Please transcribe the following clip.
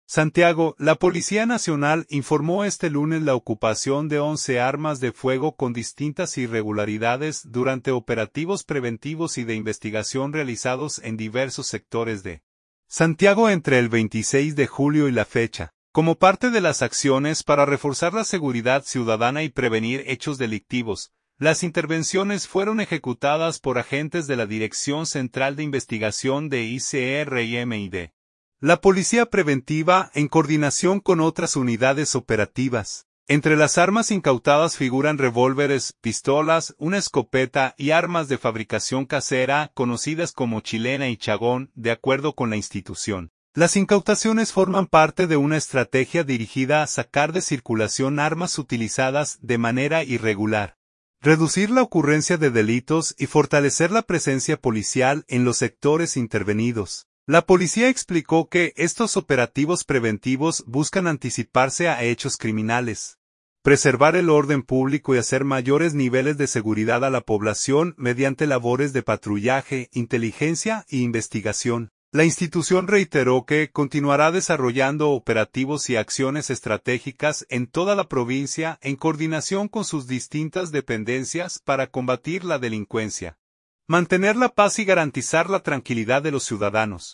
Santiago, la Policía Nacional informó este lunes la ocupación de 11 armas de fuego con distintas irregularidades durante operativos preventivos y de investigación realizados en diversos sectores de Santiago entre el 26 de julio y la fecha, como parte de las acciones para reforzar la seguridad ciudadana y prevenir hechos delictivos. Las intervenciones fueron ejecutadas por agentes de la Dirección Central de Investigación de ICR y MID. La Policía Preventiva, en coordinación con otras unidades operativas. Entre las armas incautadas figuran revólveres, pistolas, una escopeta y armas de fabricación casera, conocidas como chilena y chagón, de acuerdo con la institución. Las incautaciones forman parte de una estrategia dirigida a sacar de circulación armas utilizadas de manera irregular, reducir la ocurrencia de delitos y fortalecer la presencia policial en los sectores intervenidos. La policía explicó que estos operativos preventivos buscan anticiparse a hechos criminales, preservar el orden público y hacer mayores niveles de seguridad a la población mediante labores de patrullaje, inteligencia e investigación. La institución reiteró que continuará desarrollando operativos y acciones estratégicas en toda la provincia en coordinación con sus distintas dependencias para combatir la delincuencia, mantener la paz y garantizar la tranquilidad de los ciudadanos.